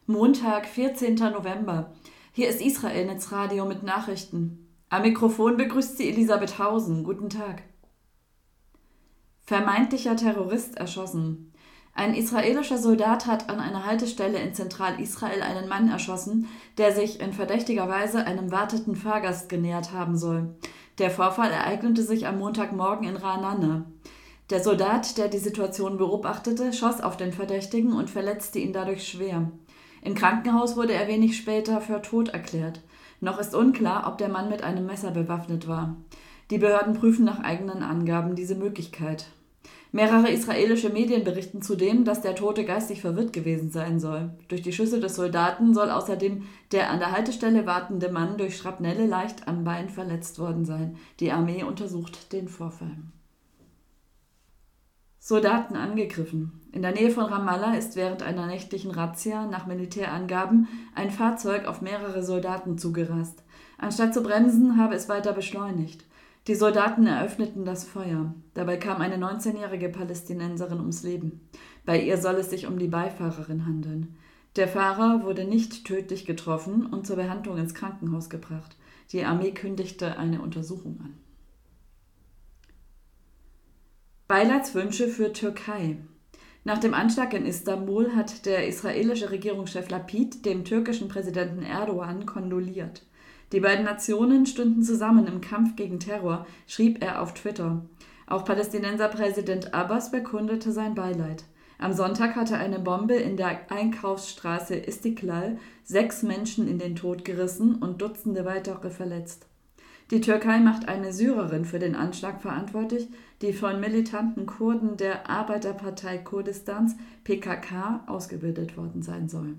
Montag, 14. November. Hier ist Israel Netzradio mit Nachrichten. Am Mikrofon begrüßt sie Elisabeth Hausen. Guten Tag. Vermeintlicher Terrorist erschossen. Ein israelischer Soldat hat an einer Haltestelle in Zentralisrael einen Mann erschossen, der sich in verdächtiger Weise einem wartenden Fahrgast genähert haben soll. Der Vorfall ereignete sich am Montagmorgen in Ra'anana. Der Soldat, der die Situation beobachtete, schoss auf den Verdächtigen und verletzte ihn dadurch schwer. Im Krankenhaus wurde er wenig später für tot erklärt. Noch ist unklar, ob der Mann mit einem Messer bewaffnet war. Die Behörden prüfen nach eigenen Angaben diese Möglichkeit. Mehrere israelische Medien berichten zudem, dass der Tote geistig verwirrt gewesen sein soll. Durch die Schüsse des Soldaten soll außerdem der an der Haltestelle wartende Mann durch Schrapnelle leicht am Bein verletzt worden sein. Die Armee untersucht den Vorfall. Soldaten angegriffen. In der Nähe von Ramallah ist während einer nächtlichen Razzia nach Militärangaben ein Fahrzeug auf mehrere Soldaten zugerast. Anstatt zu bremsen, habe es weiter beschleunigt. Die Soldaten eröffneten das Feuer. Dabei kam eine 19-jährige Palästinenserin ums Leben. Bei ihr soll es sich um die Beifahrerin handeln. Der Fahrer wurde nicht tödlich getroffen und zur Behandlung ins Krankenhaus gebracht. Die Armee kündigte eine Untersuchung an. Beileidswünsche für Türkei. Nach dem Anschlag in Istanbul hat der israelische Regierungschef Lapid dem türkischen Präsidenten Erdogan kondoliert. Die beiden Nationen stünden zusammen im Kampf gegen Terror, schrieb er auf Twitter. Auch Palästinenserpräsident Abbas bekundete sein Beileid. Am Sonntag hatte eine Bombe in der Einkaufsstraße Istiklal 6 Menschen in den Tod gerissen und Dutzende weitere verletzt. Die Türkei macht eine Syrerin für den Anschlag verantwortlich, die von militanten Kurden der Arbeiterpartei Kurdistans PKK ausgebildet worden sein soll.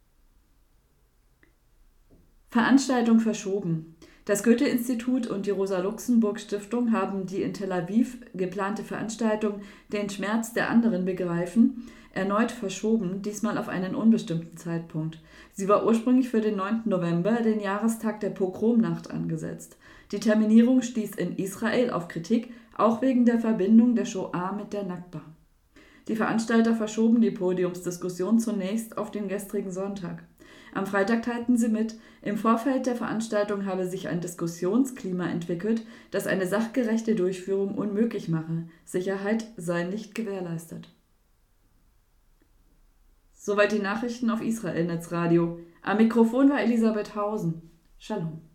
Veranstaltung verschoben. Das Goethe-Institut und die Rosa-Luxemburg-Stiftung haben die in Tel Aviv geplante Veranstaltung »Den Schmerz der anderen begreifen« erneut verschoben, diesmal auf einen unbestimmten Zeitpunkt. Sie war ursprünglich für den 9. November, den Jahrestag der Pogromnacht, angesetzt. Die Terminierung stieß in Israel auf Kritik, auch wegen der Verbindung der Shoah mit der Nakba. Die Veranstalter verschoben die Podiumsdiskussion zunächst auf den gestrigen Sonntag. Am Freitag teilten sie mit, im Vorfeld der Veranstaltung habe sich ein Diskussionsklima entwickelt, das eine sachgerechte Durchführung unmöglich mache. Sicherheit sei nicht gewährleistet. Soweit die Nachrichten auf Israel Netzradio. Am Mikrofon war Elisabeth Hausen. Shalom.